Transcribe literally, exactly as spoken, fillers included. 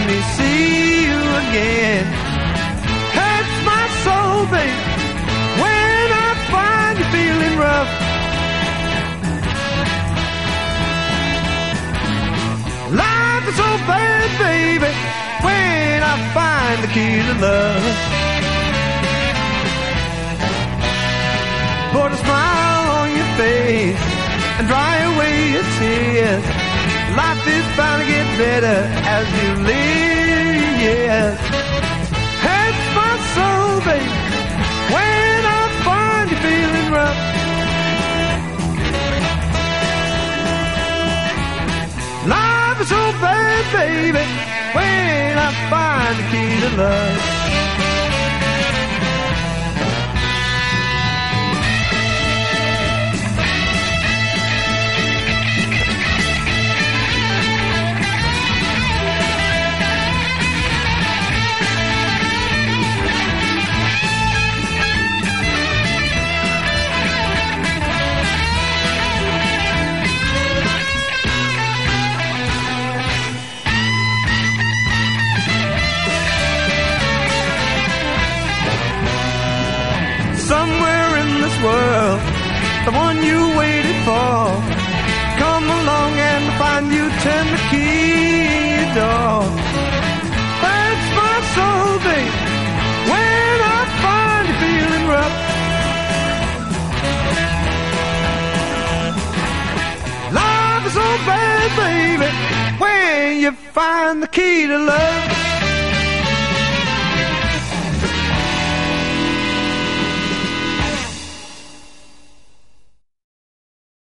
me see you again. Hurts my soul, babe, when I find you feeling rough. Life is so bad, baby, when I find the key to love. Put a smile on your face and dry away your tears. Life is bound to get better as you live, yes. Hurts my soul, baby, when I find you feeling rough. Life is so bad, baby, when I find the key to love. World, the one you waited for, come along and find you, turn the key in your door. Hurts my soul, babe, when I find you feeling rough. Life is so bad, baby, when you find the key to love.